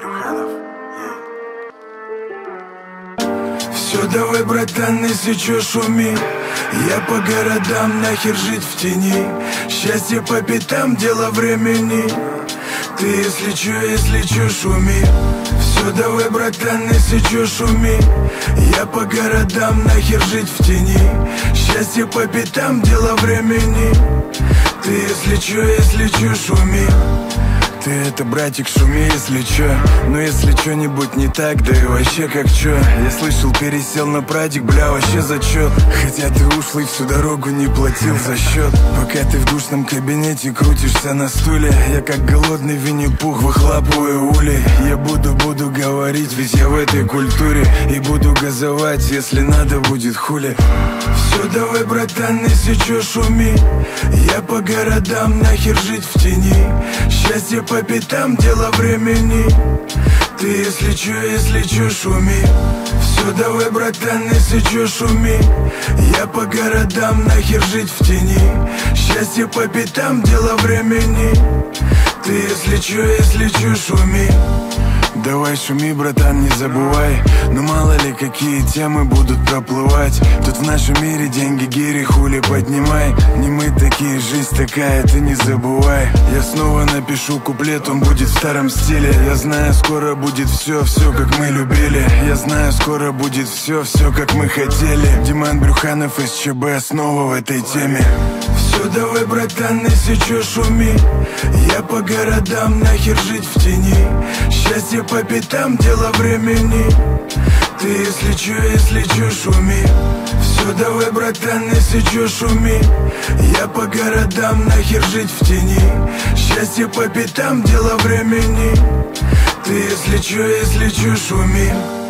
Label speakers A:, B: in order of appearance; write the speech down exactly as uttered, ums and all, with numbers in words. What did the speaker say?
A: Брюханов. Все, давай, братан, если чё, шуми. Я по городам, нахер жить в тени. Счастье по пятам, дело времени. Ты, если чё, если чё, шуми. Все, давай, братан, если чё, шуми. Я по городам, нахер жить в тени. Счастье по пятам, дело времени. Ты, если чё, если чё, шуми. Ты это, братик, шуми, если чё. Но если чё-нибудь не так, да и вообще как чё. Я слышал, пересел на прадик, бля, вообще зачёт. Хотя ты ушлый, всю дорогу не платил за счет. Пока ты в душном кабинете крутишься на стуле, я как голодный Винни-Пух выхлапываю улей. Я буду, буду говорить, ведь я в этой культуре. И буду газовать, если надо будет, хули. Все, давай, братан, если чё, шуми. Я по городам, нахер жить в тени. Счастье по пятам, дело времени. Ты, если чё, если чё, шуми. Все, давай, братан, если чё, шуми. Я по городам, нахер жить в тени. Счастье по пятам, дело времени. Ты, если чё, если чё, шуми. Давай шуми, братан, не забывай. Но мало ли какие темы будут проплывать. Тут в нашем мире деньги, гири, хули поднимай. Не мы такие, жизнь такая, ты не забывай. Я снова напишу куплет, он будет в старом стиле. Я знаю, скоро будет все, все как мы любили. Я знаю, скоро будет все, все как мы хотели. Диман Брюханов из ЧБ снова в этой теме. Все, давай, братан, если чё, шуми. Я по городам, нахер жить в тени. Счастье по пятам, дело времени. Ты, если чё, если чё, шуми. Все, давай, братан, если чё, шуми. Я по городам, нахер жить в тени. Счастье по пятам, дело времени. Ты, если чё, если чё, шуми.